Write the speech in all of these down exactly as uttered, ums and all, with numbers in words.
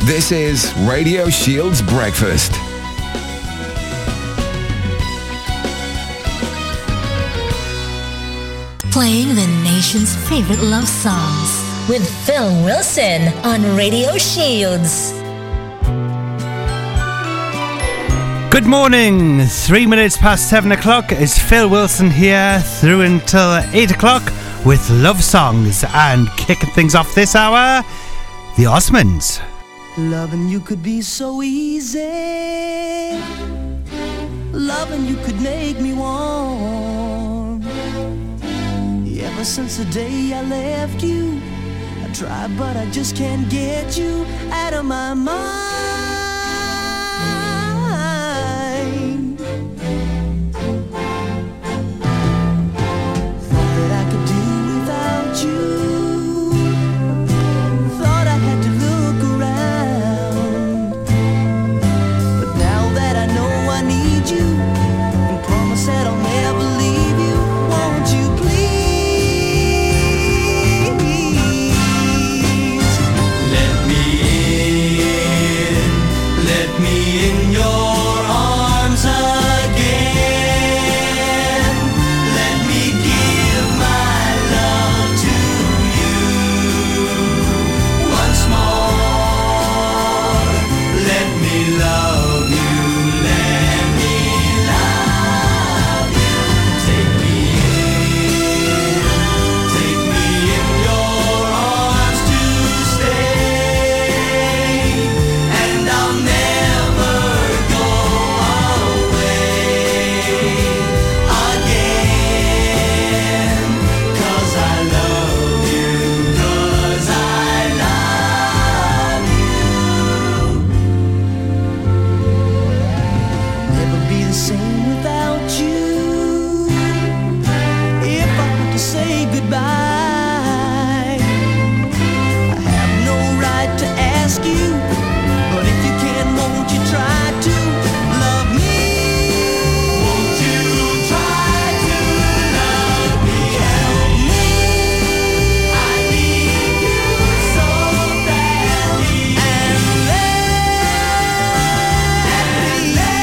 This is Radio Shield's Breakfast. Playing the nation's favorite love songs with Phil Wilson on Radio Shields. Good morning. Three minutes past seven o'clock is Phil Wilson here through until eight o'clock with love songs, and kicking things off this hour, the Osmonds. Loving you could be so easy. Loving you could make me warm. Ever since the day I left you, I tried but I just can't get you out of my mind. Thought that I could do without you. Thought I had to look around. But now that I know I need you, and promise that I'll never leave you, won't you please let me in, let me in your arms again. Let me give my love to you once more. Let me love you, let me love you. Take me in, take me in your arms to stay, and I'll never go away again. 'Cause I love you, 'cause I love you. Never be the same without you. If I were to say goodbye, I have no right to ask you, but if you can, won't you try to love me? Won't you try to love me? Help me, I need you so badly. And let me,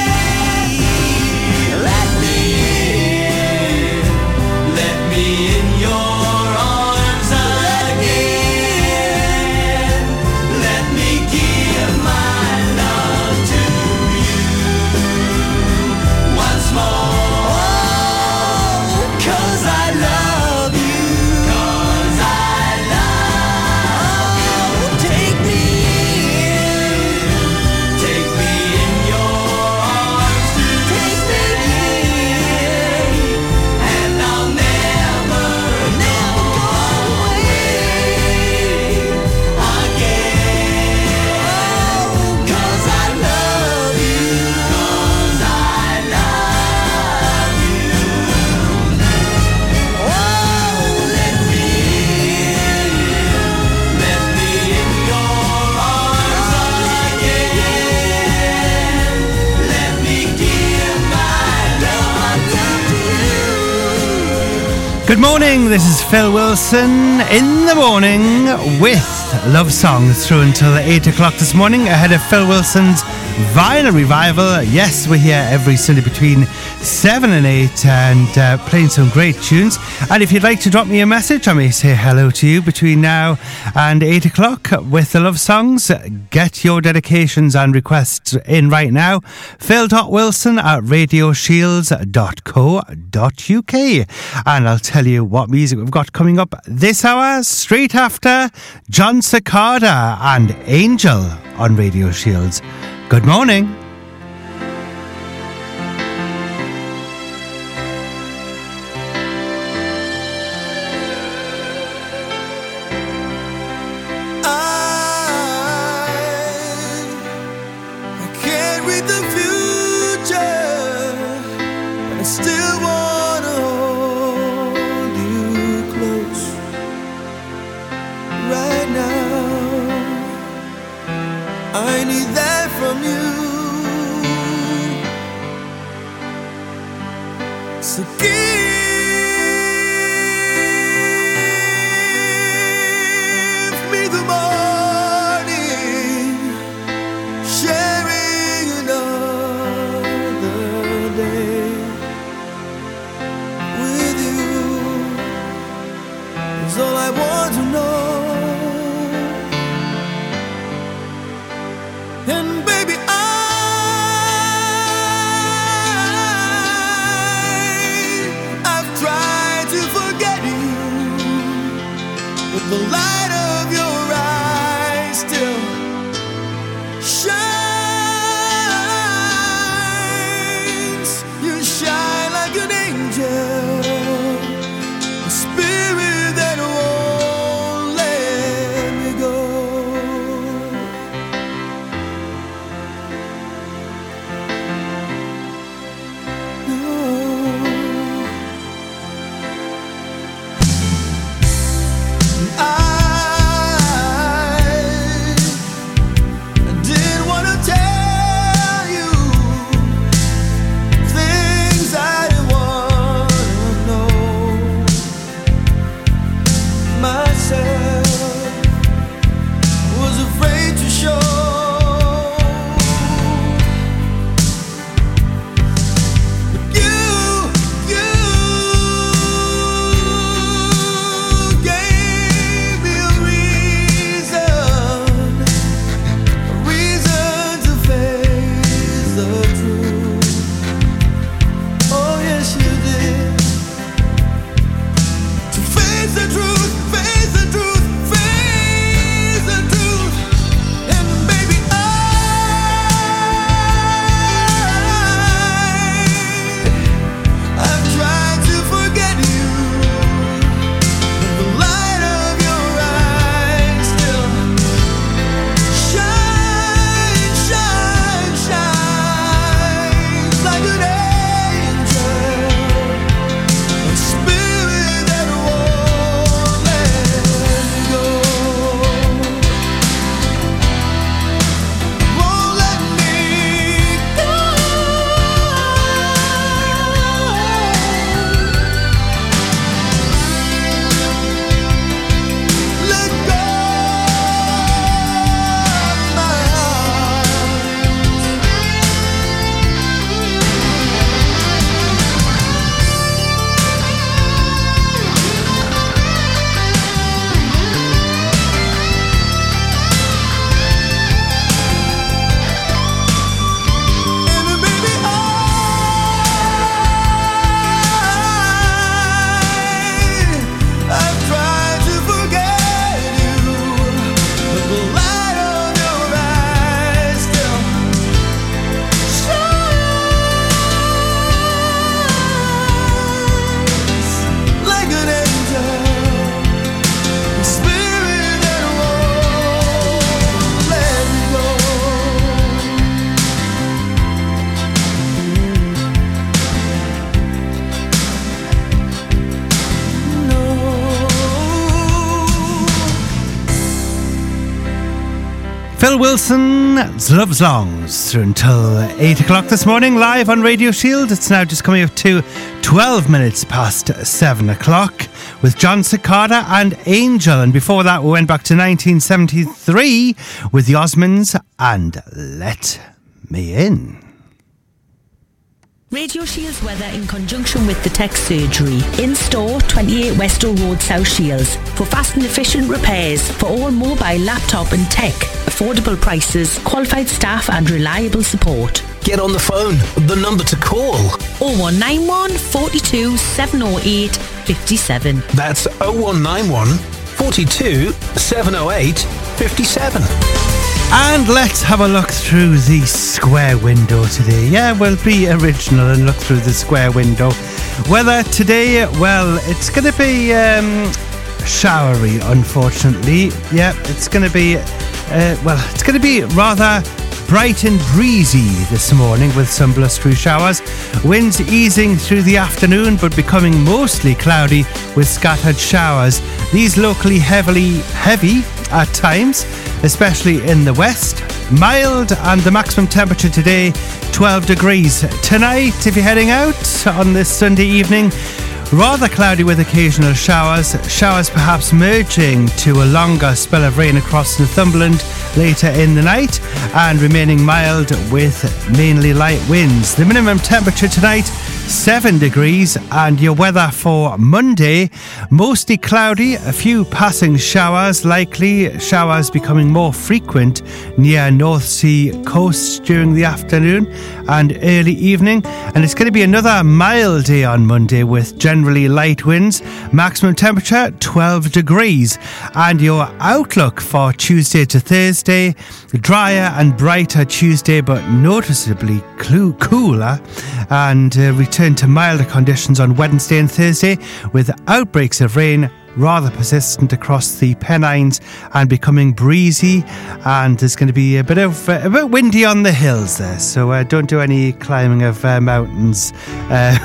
let me in, let me in your arms again. Let me give my love to you once more. 'Cause I love you, 'cause I love you. Take me in, take me in your arms to stay, and I'll never, never go away again. 'Cause I love you, 'cause I love you. Oh, let me in, let me in your arms again. Let me give my love to you. Good morning, this is Phil Wilson in the morning with love songs through until eight o'clock this morning, ahead of Phil Wilson's Vinyl Revival. Yes, we're here every Sunday between seven and eight, and uh, playing some great tunes. And if you'd like to drop me a message, I may say hello to you between now and eight o'clock with the love songs. Get your dedications and requests in right now. Phil.Wilson at radioshields dot co dot uk. And I'll tell you what music we've got coming up this hour, straight after John Cicada and Angel on Radio Shields. Good morning. I can't read the future, but I still wanna hold you close right now. I need that from you. So give me the morning Phil Wilson's Love Songs through until eight o'clock this morning, live on Radio Shield. It's now just coming up to twelve minutes past seven o'clock with John Cicada and Angel. And before that, we went back to nineteen seventy-three with the Osmonds and Let Me In. Radio Shields weather in conjunction with the Tech Surgery. In store, twenty-eight Westall Road, South Shields. For fast and efficient repairs for all mobile, laptop and tech. Affordable prices, qualified staff and reliable support. Get on the phone. The number to call. oh one nine one, four two, seven oh eight, five seven. That's oh one nine one, four two, seven oh eight, five seven. And let's have a look through the square window today. Yeah, we'll be original and look through the square window. Weather today, well, it's going to be um, showery, unfortunately. Yeah, it's going to be, uh, well, it's going to be rather bright and breezy this morning with some blustery showers. Winds easing through the afternoon but becoming mostly cloudy with scattered showers. These locally heavily heavy at times, especially in the west. Mild, and the maximum temperature today twelve degrees. Tonight, if you're heading out on this Sunday evening, rather cloudy with occasional showers. Showers perhaps merging to a longer spell of rain across Northumberland later in the night, and remaining mild with mainly light winds. The minimum temperature tonight, seven degrees, and your weather for Monday, mostly cloudy, a few passing showers likely, showers becoming more frequent near North Sea coast during the afternoon and early evening. And it's going to be another mild day on Monday with generally light winds, maximum temperature twelve degrees. And your outlook for Tuesday to Thursday, drier and brighter Tuesday but noticeably clu- cooler, and uh, return to milder conditions on Wednesday and Thursday with outbreaks of rain rather persistent across the Pennines and becoming breezy, and there's going to be a bit of uh, a bit windy on the hills there, so uh, don't do any climbing of uh, mountains uh,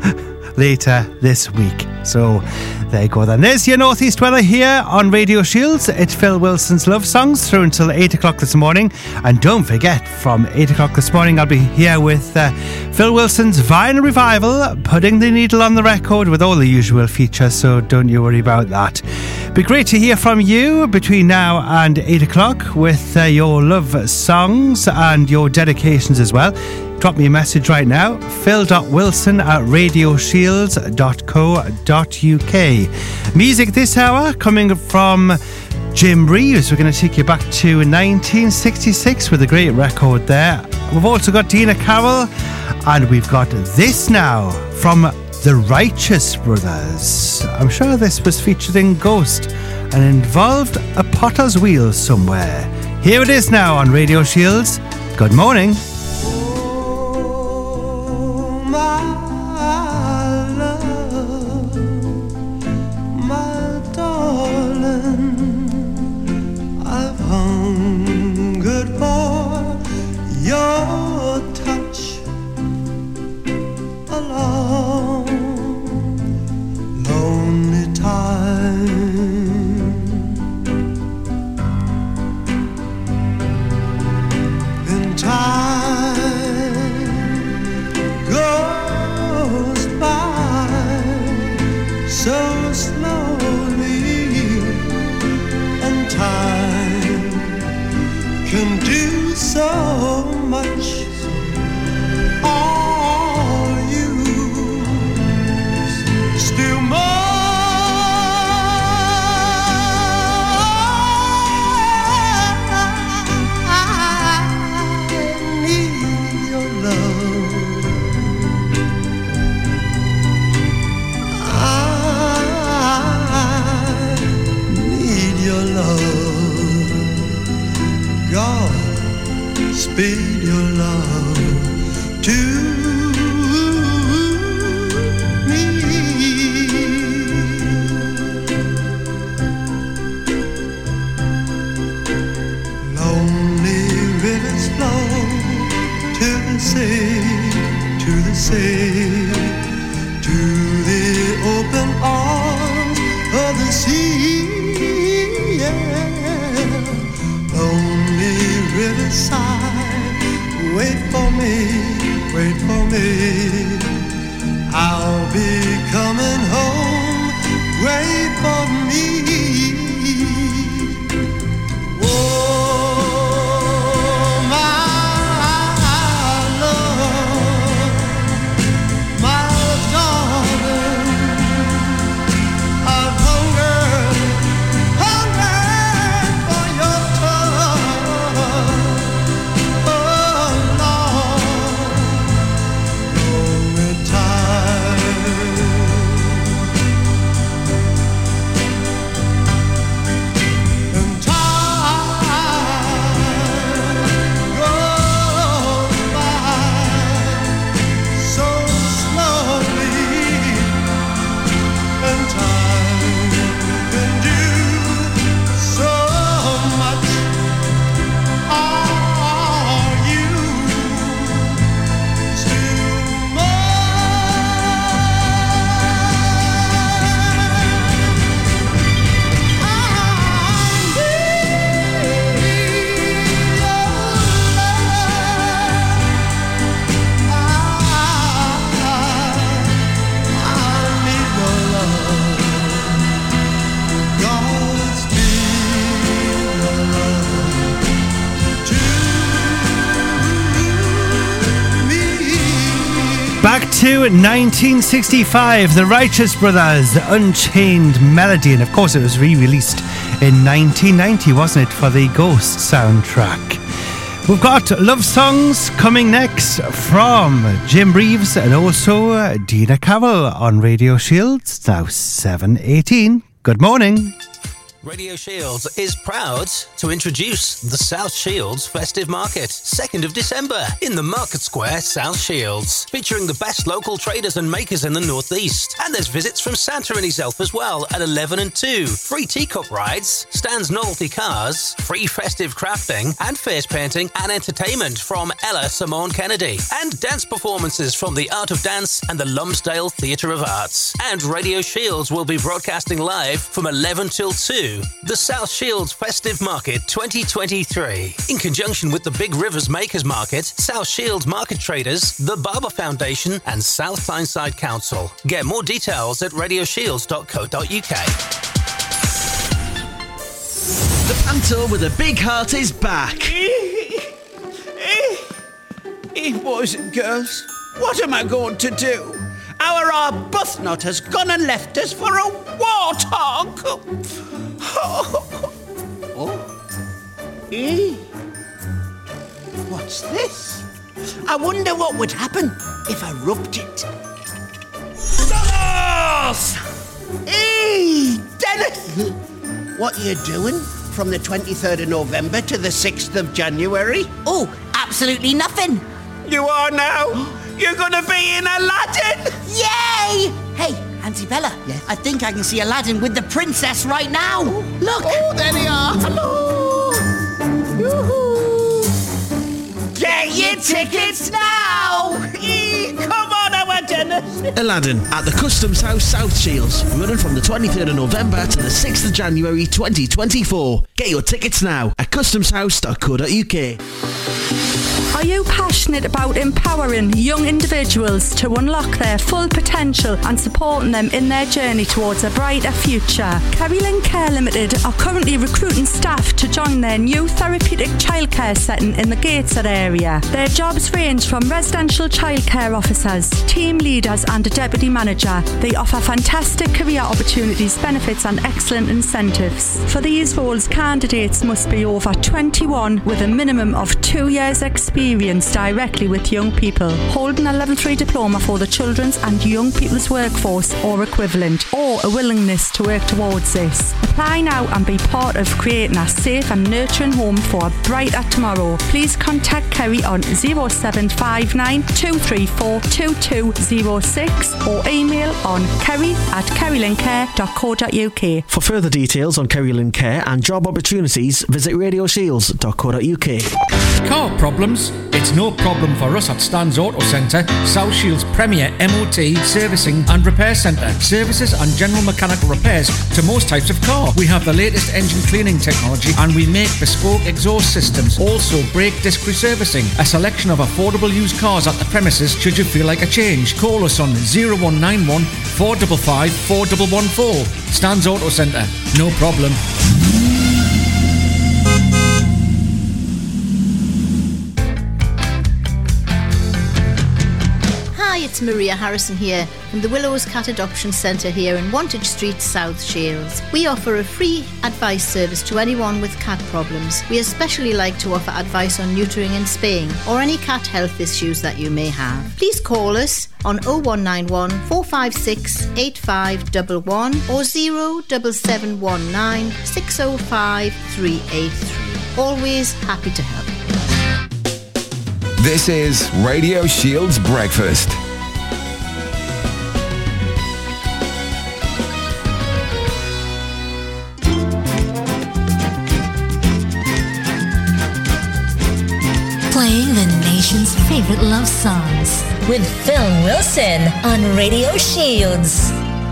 later this week. So there you go then. There's your northeast weather here on Radio Shields. It's Phil Wilson's Love Songs through until eight o'clock this morning. And don't forget, from eight o'clock this morning, I'll be here with uh, Phil Wilson's Vinyl Revival, putting the needle on the record with all the usual features, so don't you worry about that. Be great to hear from you between now and eight o'clock with uh, your love songs and your dedications as well. Drop me a message right now, phil.wilson at radioshields dot co dot uk. Music this hour coming from Jim Reeves. We're going to take you back to nineteen sixty-six with a great record there. We've also got Dina Carroll, and we've got this now from the Righteous Brothers. I'm sure this was featured in Ghost and involved a potter's wheel somewhere. Here it is now on Radio Shields. Good morning. Sea, yeah. Lonely me. I'll be coming home. Wait for me. Oh, my love, my darling, I've hungered, hungered for your touch. Oh, Lord, lonely time. And time goes by so slowly, and time can do so much. Are you still Back to nineteen sixty-five, the Righteous Brothers, Unchained Melody, and of course it was re-released in nineteen ninety, wasn't it, for the Ghost soundtrack. We've got love songs coming next from Jim Reeves and also uh, Dina Carroll on Radio Shields, now seven eighteen. Good morning. Radio Shields is proud to introduce the South Shields Festive Market, second of December, in the Market Square, South Shields, featuring the best local traders and makers in the Northeast. And there's visits from Santa and his elf as well at eleven and two. Free teacup rides, Stan's novelty cars, free festive crafting, and face painting and entertainment from Ella Simone Kennedy. And dance performances from the Art of Dance and the Lumsdale Theatre of Arts. And Radio Shields will be broadcasting live from eleven till two. The South Shields Festive Market twenty twenty-three. In conjunction with the Big Rivers Makers Market, South Shields Market Traders, the Barber Foundation and South Tyneside Council. Get more details at radio shields dot co dot uk. The Panto with a big heart is back. Boys and girls, what am I going to do? Our Arbuthnot has gone and left us for a warthog. Oh. Eh? What's this? I wonder what would happen if I rubbed it. Dennis! Hey, Dennis! What you doing from the twenty-third of November to the sixth of January? Oh, absolutely nothing. You are now? You're gonna be in Aladdin? Yay! Hey, Auntie Bella, Yes? I think I can see Aladdin with the princess right now. Look! Oh, there they are. Hello! Yoo-hoo! Get your tickets now! Eee, come on, our Dennis! Aladdin at the Customs House South Shields, running from the twenty-third of November to the sixth of January twenty twenty-four. Get your tickets now at customs house dot co dot uk. Are you passionate about empowering young individuals to unlock their full potential and supporting them in their journey towards a brighter future? Kerry Lynn Care Limited are currently recruiting staff to join their new therapeutic childcare setting in the Gateshead area. Their jobs range from residential childcare officers, team leaders and a deputy manager. They offer fantastic career opportunities, benefits and excellent incentives. For these roles, candidates must be over twenty-one with a minimum of two years experience directly with young people, holding a level three diploma for the children's and young people's workforce or equivalent, or a willingness to work towards this. Apply now and be part of creating a safe and nurturing home for a brighter tomorrow. Please contact Kerry on zero seven five nine two three four two two zero six or email on kerry at kerrylincare dot co dot uk. For further details on Kerry Lynn Care and job opportunities, visit radio shields dot co dot uk. Car problems? It's no problem for us at Stan's Auto Centre, South Shields' premier M O T, servicing and repair centre. Services and general mechanical repairs to most types of car. We have the latest engine cleaning technology and we make bespoke exhaust systems. Also brake disc reservicing. A selection of affordable used cars at the premises should you feel like a change. Call us on zero one nine one, four five five, four one one four. Stan's Auto Centre. No problem. Hi, it's Maria Harrison here from the Willows Cat Adoption Centre here in Wantage Street, South Shields. We offer a free advice service to anyone with cat problems. We especially like to offer advice on neutering and spaying or any cat health issues that you may have. Please call us on oh one nine one, four five six, eight five one one or zero seven seven one nine, six oh five, three eight three. Always happy to help. This is Radio Shields Breakfast. Playing the nation's favorite love songs with Phil Wilson on Radio Shields.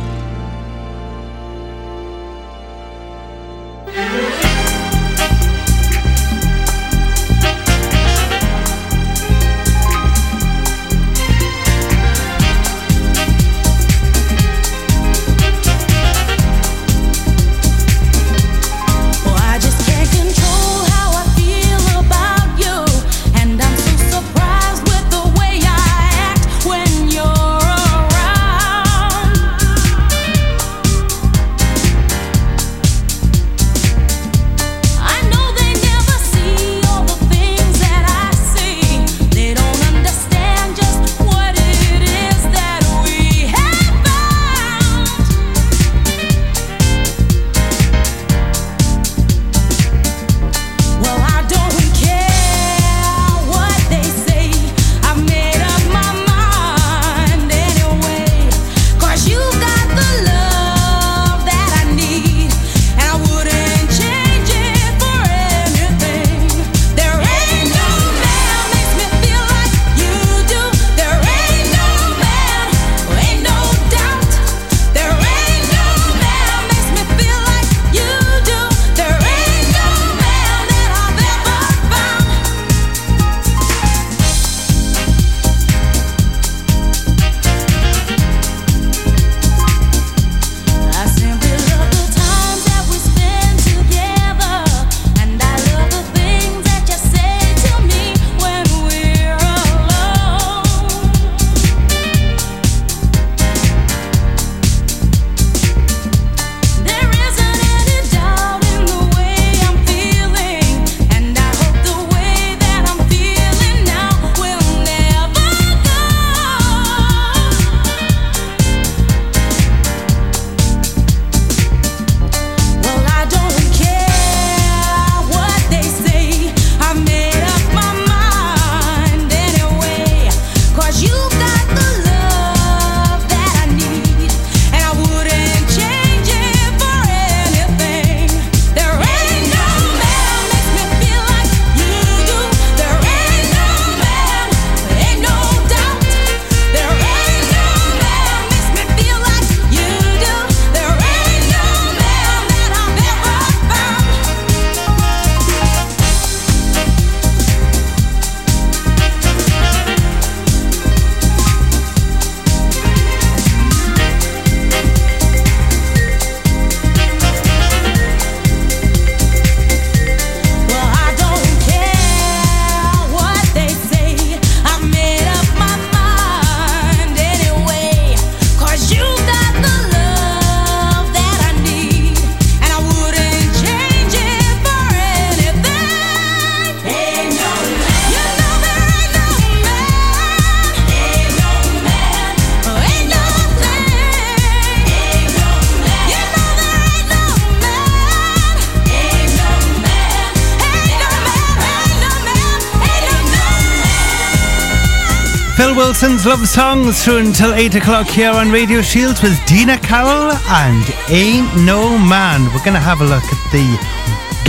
Phil Wilson's love songs through until eight o'clock here on Radio Shields with Dina Carroll and Ain't No Man. We're going to have a look at the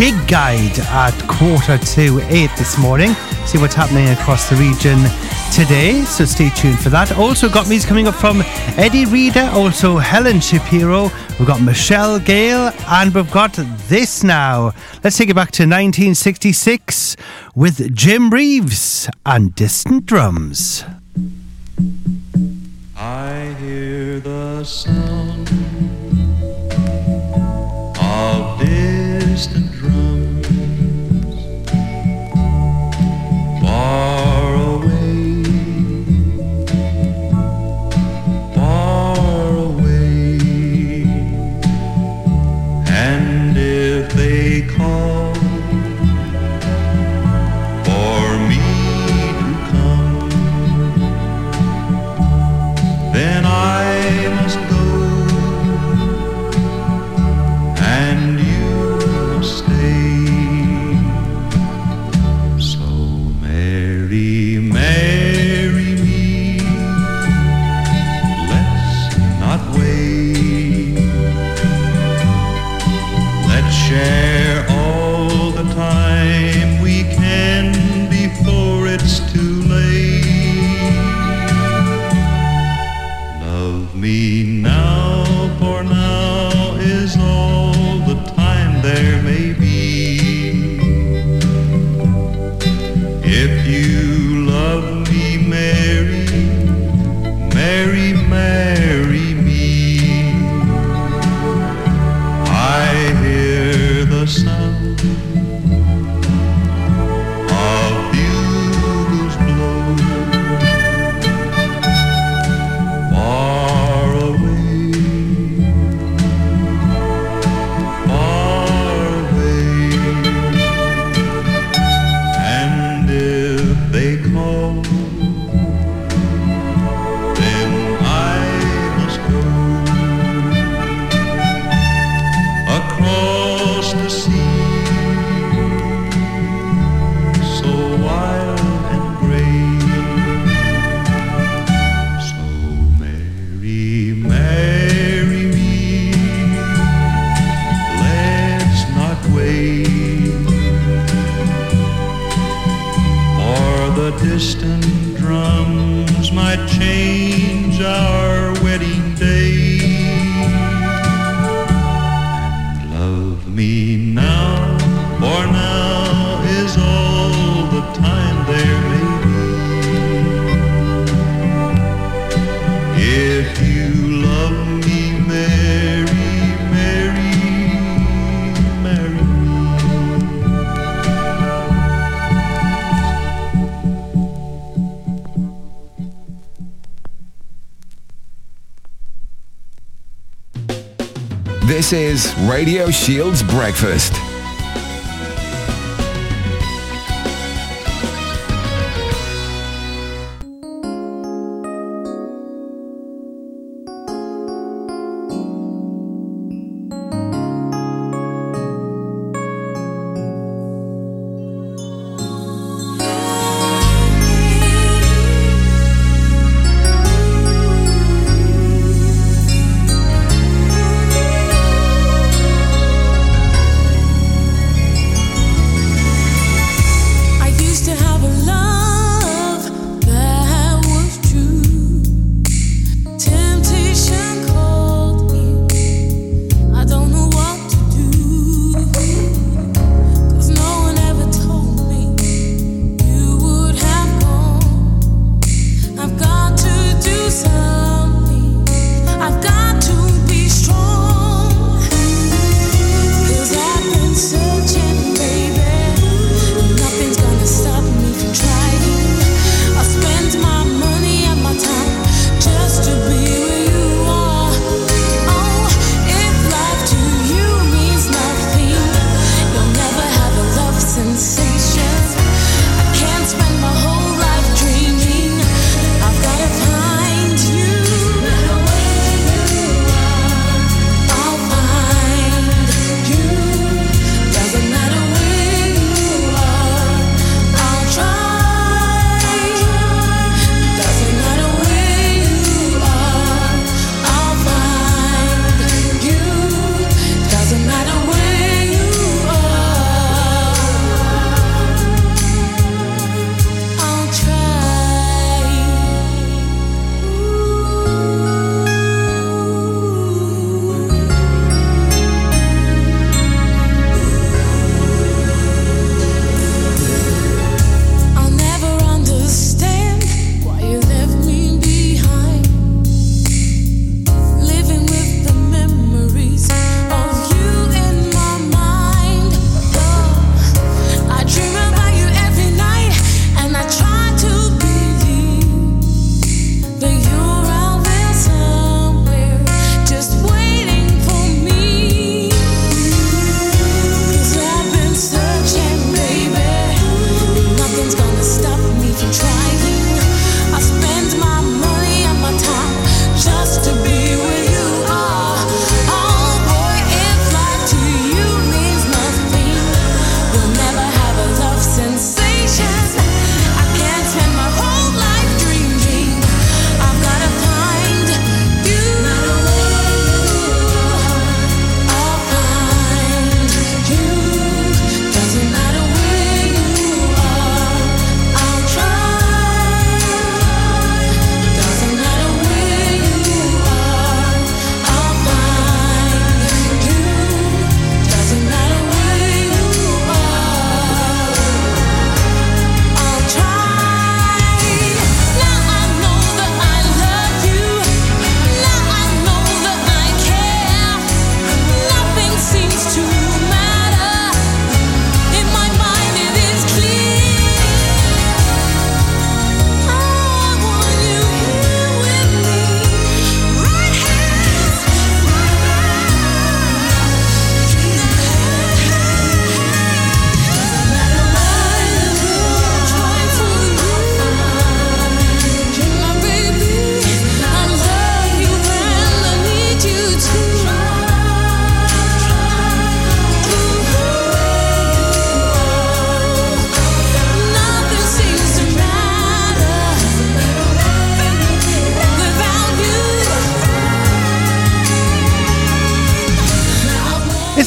gig guide at quarter to eight this morning. See what's happening across the region today, so stay tuned for that. Also got music coming up from Eddie Reader, also Helen Shapiro, we've got Michelle Gale, and we've got this now. Let's take it back to nineteen sixty-six with Jim Reeves and Distant Drums. I hear the sound of distant drums far away, far away, and if they call for me to come, then I must go, and you must stay. So marry, marry me, let's not wait. Let's share all the time we can before it's too late. Love me now, for now is all the time there may be. If you love me, marry, marry, marry me. I hear the sound of bugles blow far away, far away, and if they call, then I must go across the sea, so wild and gray. So marry, marry me, let's not wait, for the distant drums might change our wedding day. Love me now, for now is all the time there may be. If you love me, marry, marry, marry me. This is Radio Shield's Breakfast.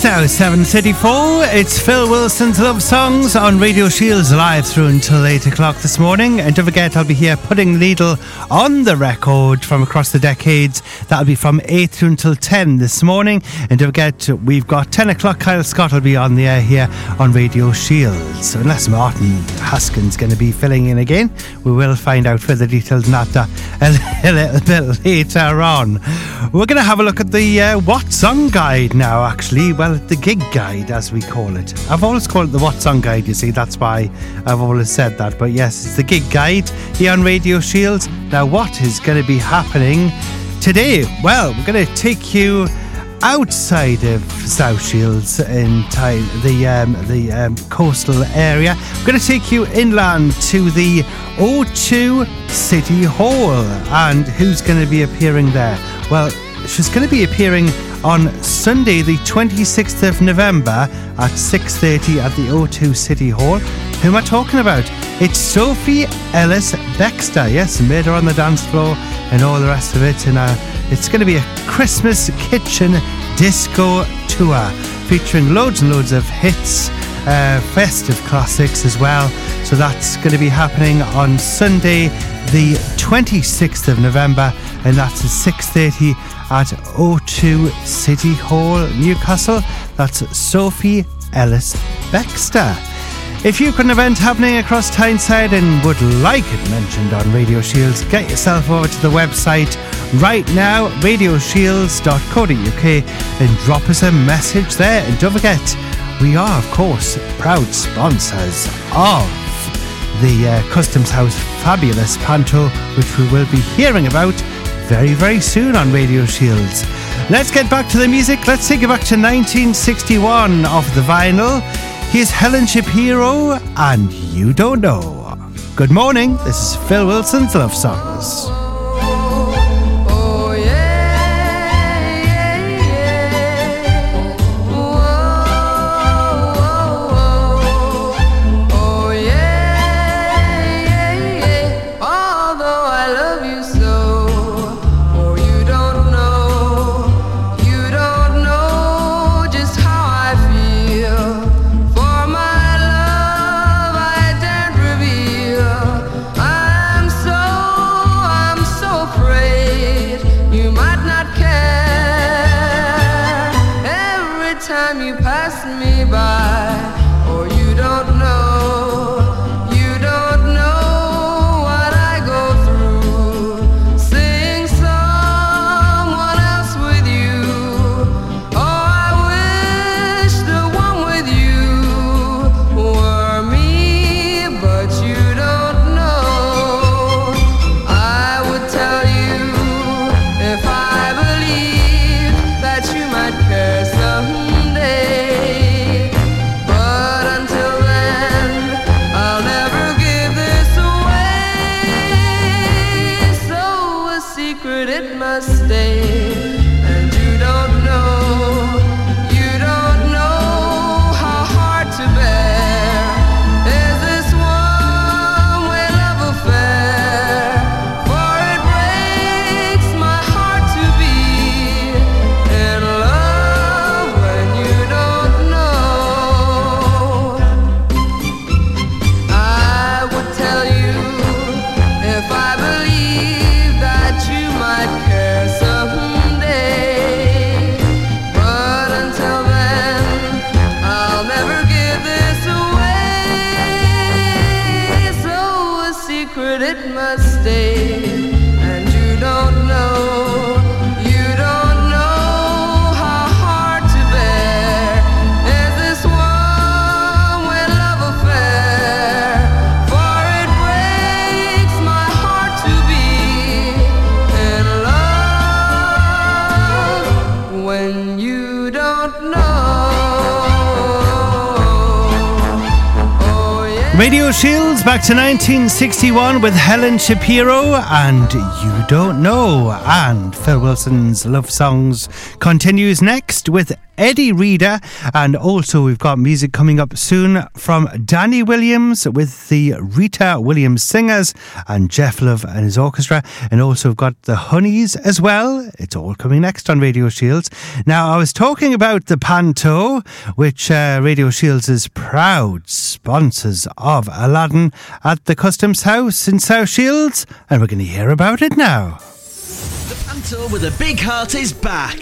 now, seven thirty-four. It's Phil Wilson's Love Songs on Radio Shields live through until eight o'clock this morning. And don't forget, I'll be here putting the needle on the record from across the decades. That'll be from eight through until ten this morning. And don't forget, we've got ten o'clock. Kyle Scott will be on the air here on Radio Shields. So unless Martin Haskin's going to be filling in again, we will find out further details on that a, a little bit later on. We're going to have a look at the uh, What Song Guide now, actually. Well, the gig guide, as we call it. I've always called it the What Song Guide, you see. That's why I've always said that. But yes, it's the gig guide here on Radio Shields. Now, what is going to be happening today? Well, we're going to take you outside of South Shields in the um, the um, coastal area. We're going to take you inland to the O two City Hall. And who's going to be appearing there? Well, she's going to be appearing on Sunday the twenty-sixth of November at six thirty at the O two City Hall. Who am I talking about? It's Sophie Ellis-Bextor. Yes, Murder on the Dance Floor and all the rest of it. And uh, it's going to be a Christmas kitchen disco tour featuring loads and loads of hits, uh, festive classics as well. So that's going to be happening on Sunday the twenty-sixth of November, and that's at six thirty at O two City Hall, Newcastle. That's Sophie Ellis-Bextor. If you've got an event happening across Tyneside and would like it mentioned on Radio Shields, get yourself over to the website right now, radio shields dot co dot uk, and drop us a message there. And don't forget, we are, of course, proud sponsors of the uh, Customs House Fabulous Panto, which we will be hearing about very, very soon on Radio Shields. Let's get back to the music. Let's take it back to nineteen sixty-one off the vinyl. Here's Helen Shapiro and You Don't Know. Good morning. This is Phil Wilson's Love Songs. Radio Shields back to nineteen sixty-one with Helen Shapiro and You Don't Know. And Phil Wilson's Love Songs continues next with Eddie Reader, and also we've got music coming up soon from Danny Williams with the Rita Williams Singers and Jeff Love and his orchestra, and also we've got the Honeys as well. It's all coming next on Radio Shields. Now, I was talking about the Panto, which uh, Radio Shields is proud sponsors of Aladdin at the Customs House in South Shields, and we're going to hear about it now. The Panto with a big heart is back.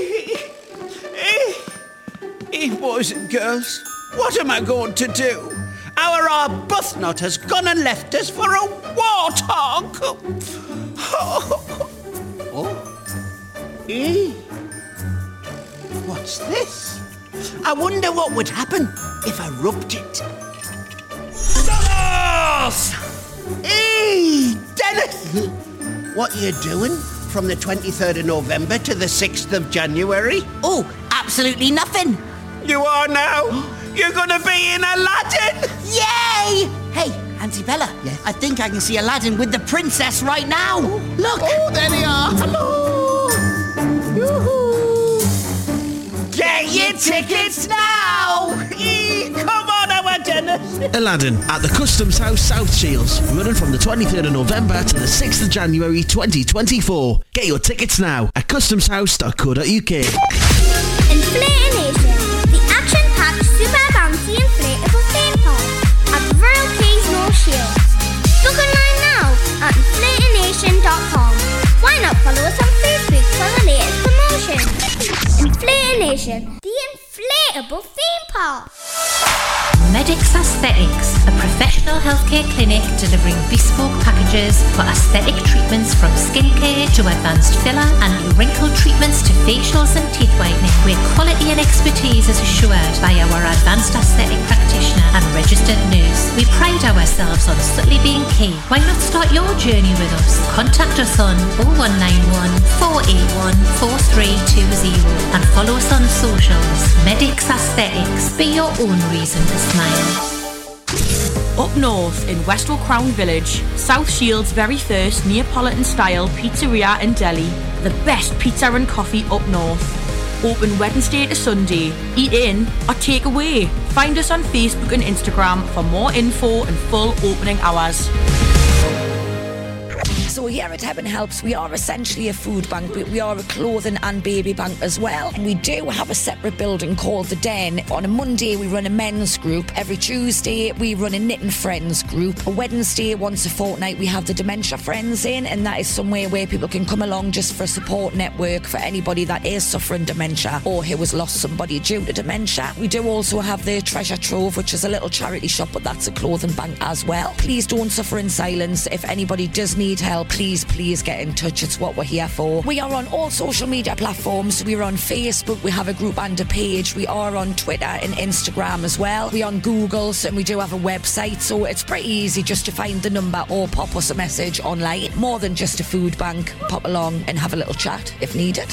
Hey, boys and girls, what am I going to do? Our Arbuthnot has gone and left us for a warthog. Oh. Oh. Eh? What's this? I wonder what would happen if I rubbed it. Dennis! Hey, Dennis! What you doing from the twenty-third of November to the sixth of January? Oh, absolutely nothing. You are now? You're gonna be in Aladdin? Yay! Hey, Auntie Bella, yes? I think I can see Aladdin with the princess right now. Look! Oh, there they are. Hello! Yoo-hoo! Get your tickets now! Eee, come on, our Dennis! Aladdin at the Customs House South Shields, running from the twenty-third of November to the sixth of January twenty twenty-four. Get your tickets now at customs house dot co dot uk. Inflationation, the action-packed super bouncy inflatable theme park at the Royal Keys North Shields. Book online now at inflationation dot com. Why not follow us on Facebook for the latest promotion? Inflationation, the inflatable theme park. Medix Aesthetics, a professional healthcare clinic delivering bespoke packages for aesthetic treatments from skincare to advanced filler and wrinkle treatments to facials and teeth whitening, where quality and expertise is assured by our advanced aesthetic practitioner and registered nurse. We pride ourselves on subtly being key. Why not start your journey with us? Contact us on oh one nine one, four eight one, four three two zero and follow us on socials. Medix Aesthetics, be your own reason to smile. Up north in Westwell Crown Village, South Shields' very first Neapolitan-style pizzeria and deli, the best pizza and coffee up north. Open Wednesday to Sunday. Eat in or take away. Find us on Facebook and Instagram for more info and full opening hours. So here at Heaven Helps, we are essentially a food bank, but we are a clothing and baby bank as well. And we do have a separate building called The Den. On a Monday, we run a men's group. Every Tuesday, we run a Knitting Friends group. A Wednesday, once a fortnight, we have the Dementia Friends in, and that is somewhere where people can come along just for a support network for anybody that is suffering dementia or who has lost somebody due to dementia. We do also have the Treasure Trove, which is a little charity shop, but that's a clothing bank as well. Please don't suffer in silence. If anybody does need help, please, please get in touch. It's what we're here for. We are on all social media platforms. We're on Facebook. We have a group and a page. We are on Twitter and Instagram as well. We're on Google, and we do have a website, so it's pretty easy just to find the number or pop us a message online. More than just a food bank. Pop along and have a little chat if needed.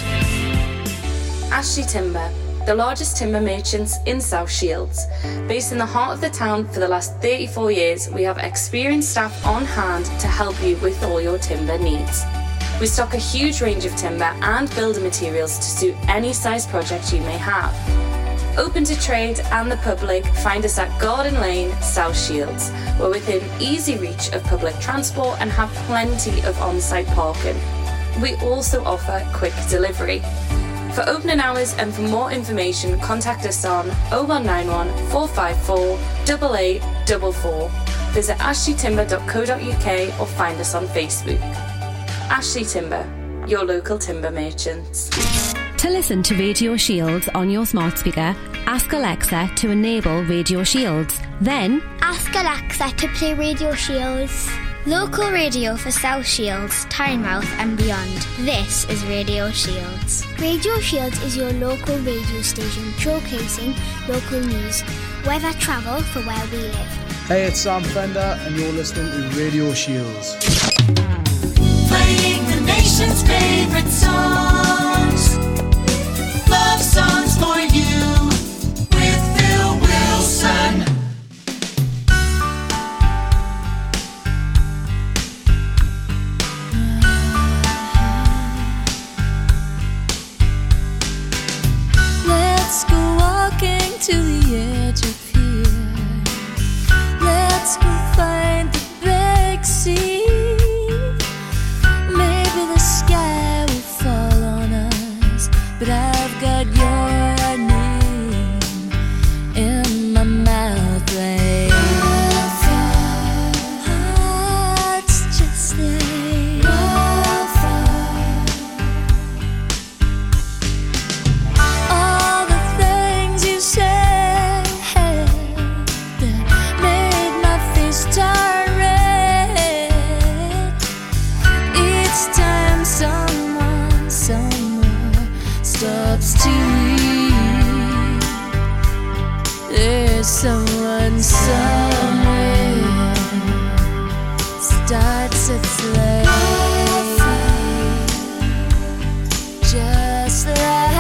Ashley Timber, the largest timber merchants in South Shields. Based in the heart of the town for the last thirty-four years, we have experienced staff on hand to help you with all your timber needs. We stock a huge range of timber and building materials to suit any size project you may have. Open to trade and the public, find us at Garden Lane, South Shields. We're within easy reach of public transport and have plenty of on-site parking. We also offer quick delivery. For opening hours and for more information, contact us on oh one nine one, four five four, eight eight four four. Visit ashley timber dot co dot uk or find us on Facebook. Ashley Timber, your local timber merchants. To listen to Radio Shields on your smart speaker, ask Alexa to enable Radio Shields. Then, ask Alexa to play Radio Shields. Local radio for South Shields, Tynemouth and beyond. This is Radio Shields. Radio Shields is your local radio station showcasing local news, weather, travel for where we live. Hey, it's Sam Fender and you're listening to Radio Shields. Playing the nation's favorite songs. Love songs for you with Phil Wilson. sets its flame. Just like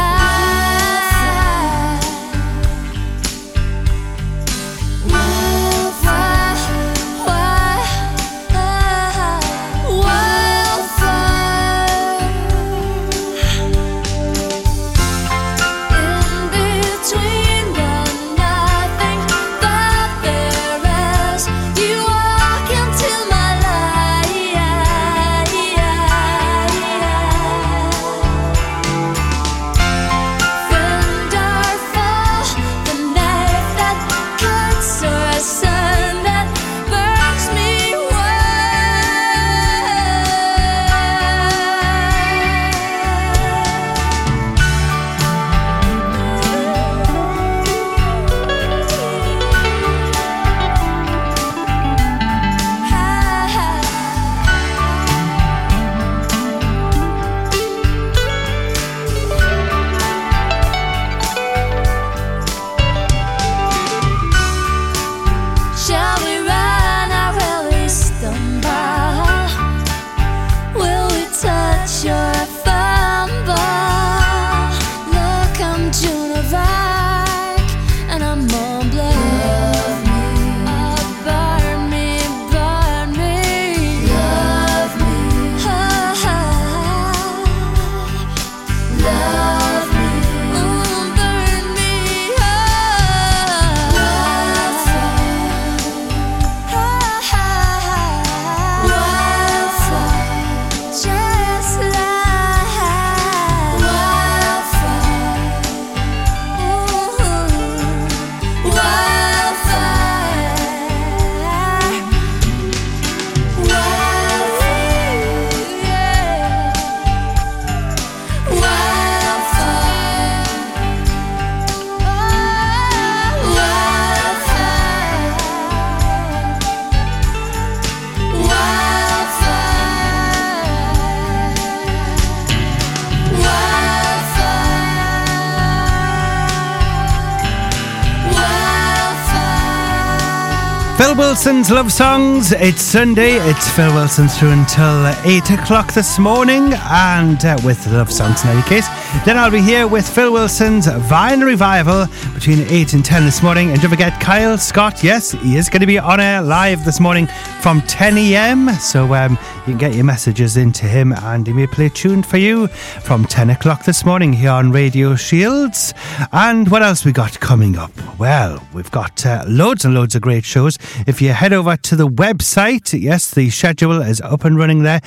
Phil Wilson's Love Songs. It's Sunday. It's Phil Wilson through until eight o'clock this morning, and uh, with the Love Songs in any case. Then I'll be here with Phil Wilson's Vinyl Revival between eight and ten this morning. And don't forget Kyle Scott. Yes, he is going to be on air live this morning from ten a.m. So um, you can get your messages into him, and he may play a tune for you from ten o'clock this morning here on Radio Shields. And what else we got coming up? Well, we've got uh, loads and loads of great shows. If you head over to the website, yes, the schedule is up and running there,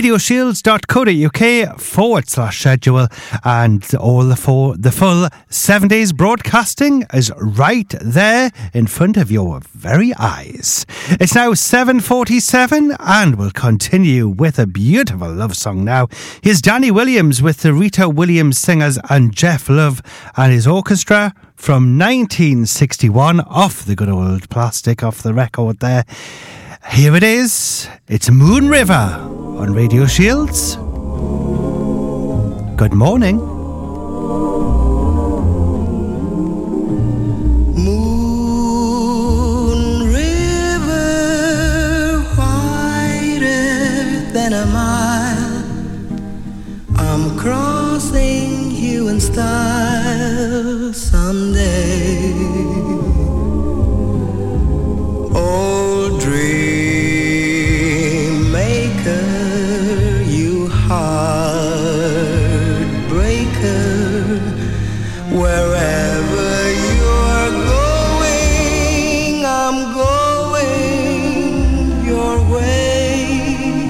radioshields.co.uk forward slash schedule, and all the, four, the full seven days broadcasting is right there in front of your very eyes. It's now seven forty-seven, and we'll continue with a beautiful love song now. Here's Danny Williams with the Rita Williams Singers and Jeff Love and his orchestra from nineteen sixty-one, off the good old plastic, off the record there. Here it is. It's Moon River on Radio Shields. Good morning. Moon River, wider than a mile, I'm crossing you in style someday. Old dream maker, you heartbreaker, wherever you're going, I'm going your way.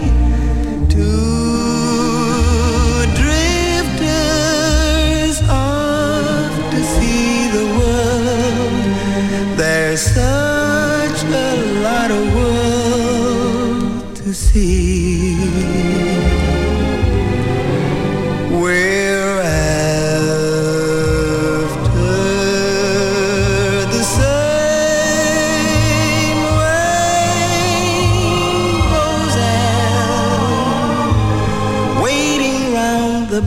Two drifters off to see the world. There's such a lot of world to see. We're after the same rainbows and waiting round the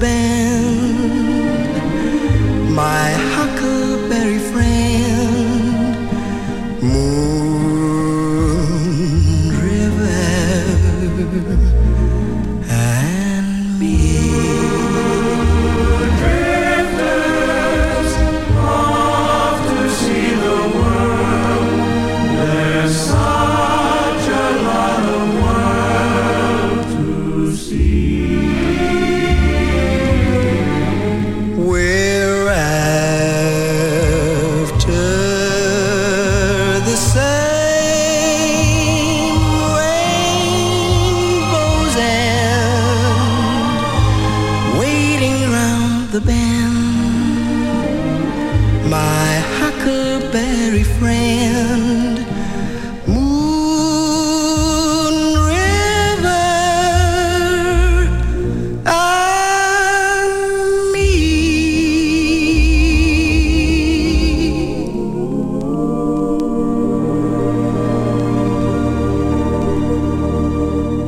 bend, my huckleberry friend, Moon River.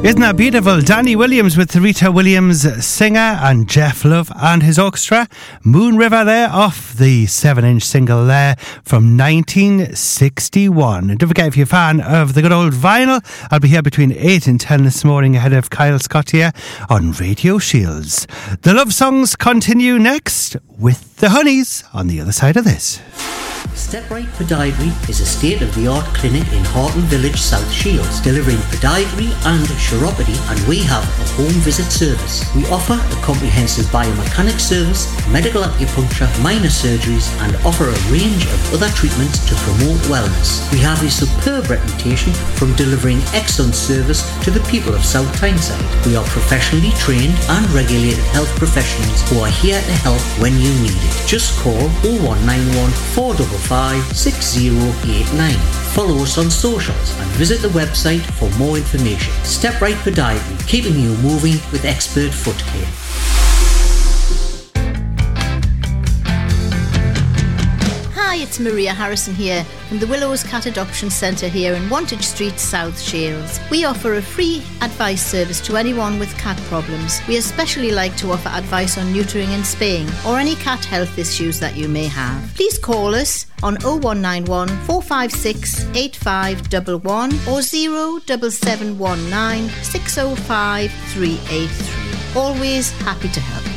Isn't that beautiful? Danny Williams with Rita Williams, singer, and Jeff Love and his orchestra. Moon River there, off the seven inch single there from nineteen sixty-one. And don't forget, if you're a fan of the good old vinyl, I'll be here between eight and ten this morning ahead of Kyle Scott here on Radio Shields. The love songs continue next with the Honeys on the other side of this. Step Right Podiatry is a state-of-the-art clinic in Horton Village, South Shields, delivering podiatry and chiropody, and we have a home visit service. We offer a comprehensive biomechanics service, medical acupuncture, minor surgeries, and offer a range of other treatments to promote wellness. We have a superb reputation from delivering excellent service to the people of South Tyneside. We are professionally trained and regulated health professionals who are here to help when you need it. Just call oh one nine one, four five five, six oh eight nine. Follow us on socials and visit the website for more information. Step Right Podiatry, keeping you moving with expert foot care. Hi, it's Maria Harrison here from the Willows Cat Adoption Centre here in Wantage Street, South Shields. We offer a free advice service to anyone with cat problems. We especially like to offer advice on neutering and spaying or any cat health issues that you may have. Please call us on oh one nine one, four five six, eight five one one or oh seven seven one nine, six oh five, three eight three. Always happy to help.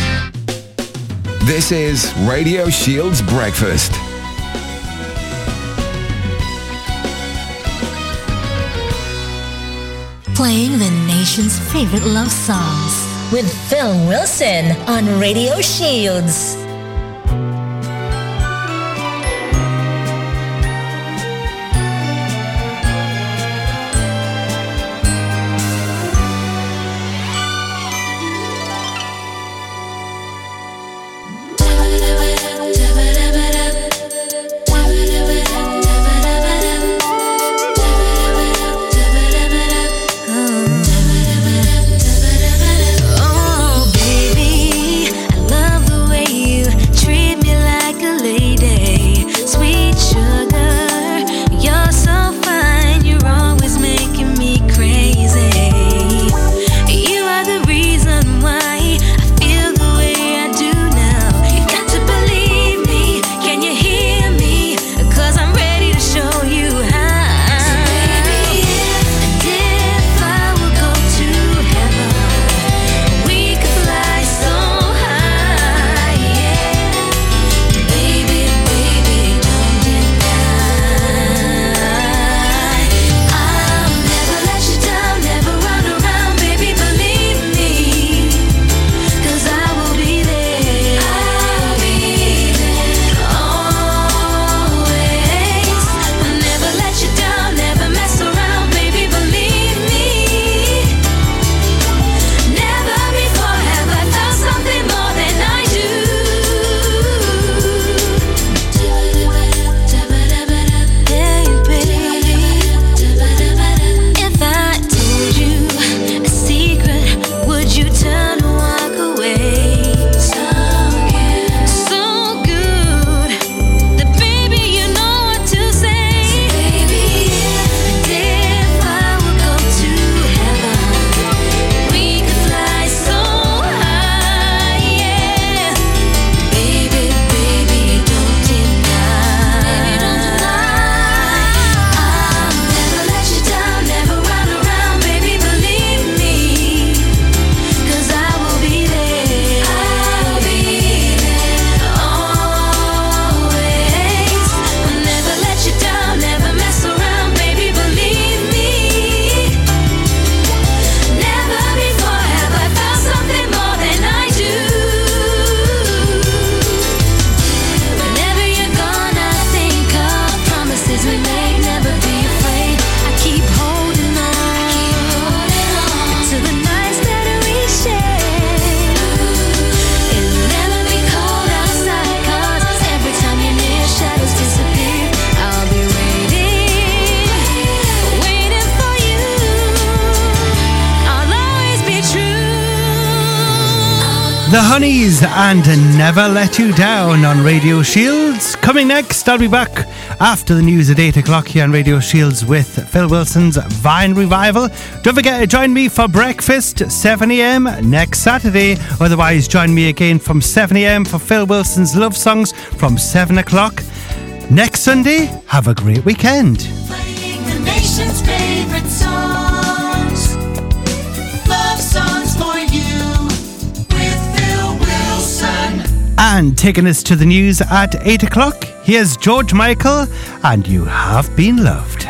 This is Radio Shields Breakfast. Playing the nation's favourite love songs with Phil Wilson on Radio Shields. Oh, baby, I love the way you The Honeys and Never Let You Down on Radio Shields. Coming next, I'll be back after the news at eight o'clock here on Radio Shields with Phil Wilson's Vine Revival. Don't forget to join me for breakfast, seven a.m. next Saturday. Otherwise, join me again from seven a.m. for Phil Wilson's Love Songs from seven o'clock. Next Sunday, have a great weekend. Playing the nation's favorite songs. Love songs for you with Phil Wilson. And taking us to the news at eight o'clock, here's George Michael and You Have Been Loved.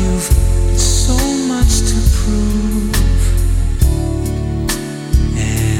And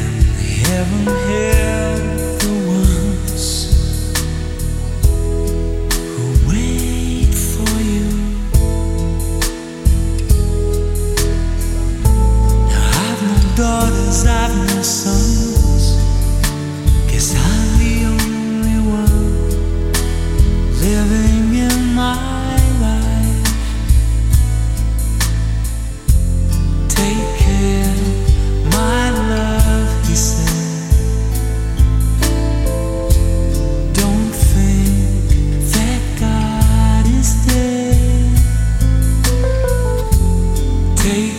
Take